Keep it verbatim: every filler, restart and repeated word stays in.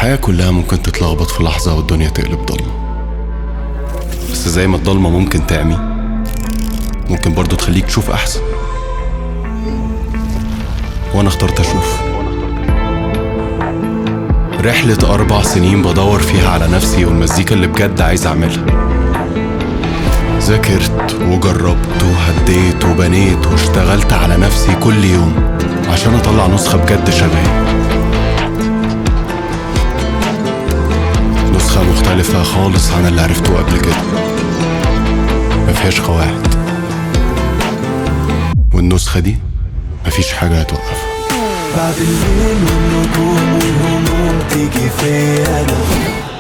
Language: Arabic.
الحياة كلها ممكن تتلخبط في لحظة والدنيا تقلب ضلمة، بس زي ما الضلمة ممكن تعمي ممكن برضو تخليك تشوف أحسن. وأنا اخترت أشوف. رحلة أربع سنين بدور فيها على نفسي والمزيكا اللي بجد عايز أعملها. ذاكرت وجربت وهديت وبنيت واشتغلت على نفسي كل يوم عشان أطلع نسخة بجد شبهي، نسخة مختلفة خالص عن اللي عرفته قبل كده، مفيهاش قواعد، والنسخة دي مفيش حاجة هتوقفها. بعد الليل والنجوم والهموم تيجي فيا أنا